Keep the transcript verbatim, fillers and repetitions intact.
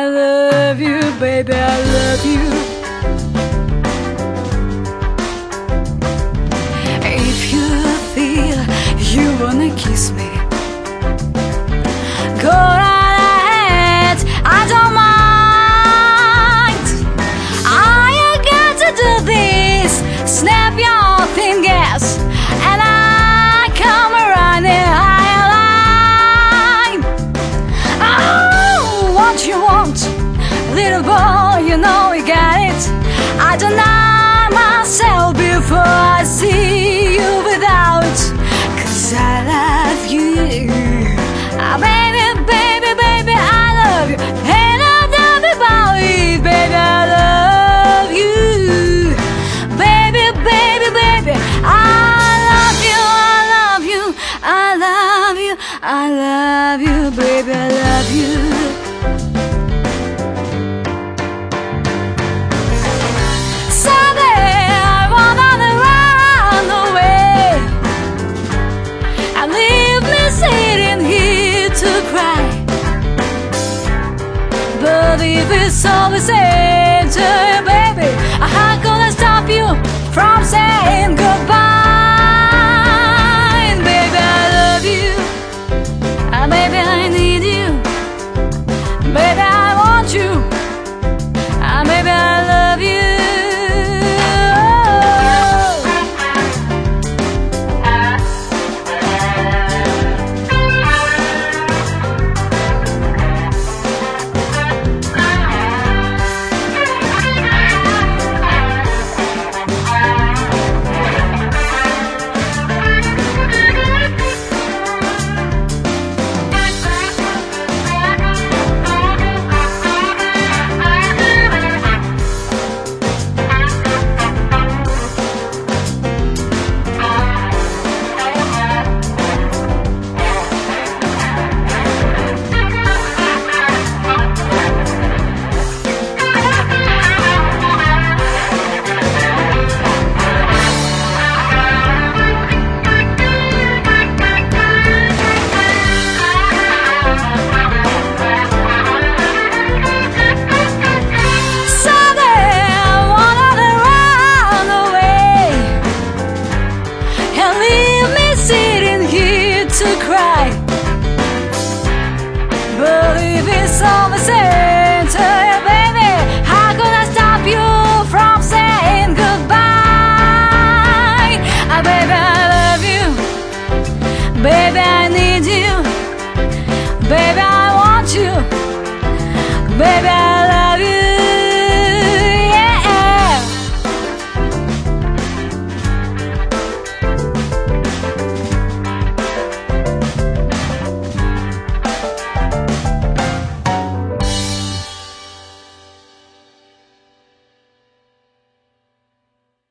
I love you, baby, I love you. If you feel you wanna kiss me, go right ahead, I don't mind. All you got to do this, snap your fingers, and I come running higher line. Oh, what you want, little boy, you know you got it. I deny myself before I see you without, 'cause I love you. Ah, baby, baby, baby, I love you. Ain't nothing about it, baby, I love you. Baby, baby, baby, I love you, I love you, I love you, I love you, baby, I love you. Someday I wanna run away and leave me sitting here to cry. But if it's always saying to you, baby, how could I stop you from saying goodbye? Baby, I love you. Ah, baby, I need you. Baby, I want you. Ah, baby, I love you. Baby, I need you. Baby, I want you. Baby, I